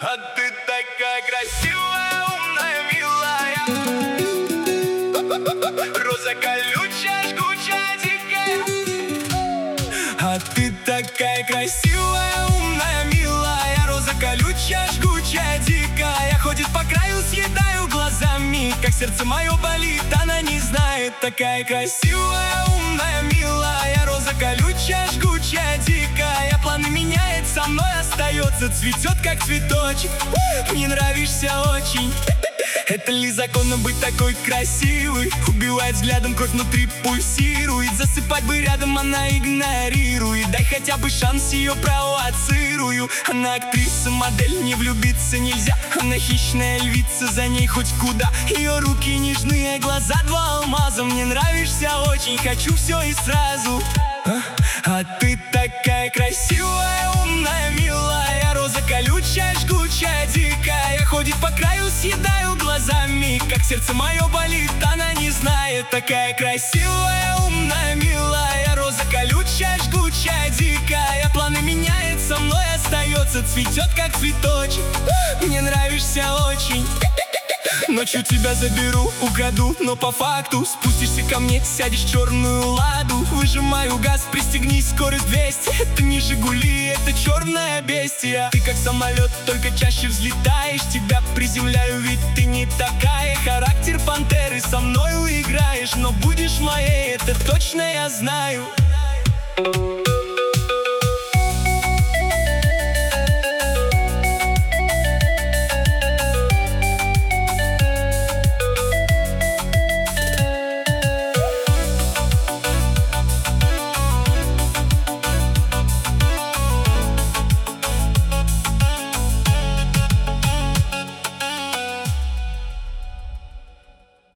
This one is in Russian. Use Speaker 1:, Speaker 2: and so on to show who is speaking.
Speaker 1: А ты такая красивая, умная, милая, роза колючая, жгучая, дикая. А ты такая красивая, умная, милая, роза колючая, жгучая, дикая. Ходит по краю, съедаю глазами, как сердце мое болит, она не знает. Такая красивая, умная, милая, роза колючая, жгучая, дикая. Планы меняет, со мной остается, цветет как цветочек. Мне нравишься очень. Это ли законно быть такой красивой? Убивает взглядом, кровь внутри пульсирует. Засыпать бы рядом, она игнорирует. Дай хотя бы шанс, ее провоцирую. Она актриса, модель, не влюбиться нельзя. Она хищная львица, за ней хоть куда. Ее руки нежные, глаза два алмаза. Мне нравишься очень, хочу все и сразу. А ты такая красивая, умная, милая, роза колючая, жгучая, дикая. Ходит по краю, съедаю глазами, как сердце мое болит, она не знает. Такая красивая, умная, милая, роза колючая, жгучая, дикая. Планы меняет, со мной остается, цветет как цветочек. Мне нравишься очень. Ночью тебя заберу, украду, но по факту спустишься ко мне, сядешь в черную ладу. Выжимаю газ, пристегнись, скорость 200. Это не Жигули, это черная бестия. Ты как самолет, только чаще взлетаешь. Тебя приземляю, ведь ты не такая. Характер пантеры, со мною играешь, но будешь моей, это точно я знаю.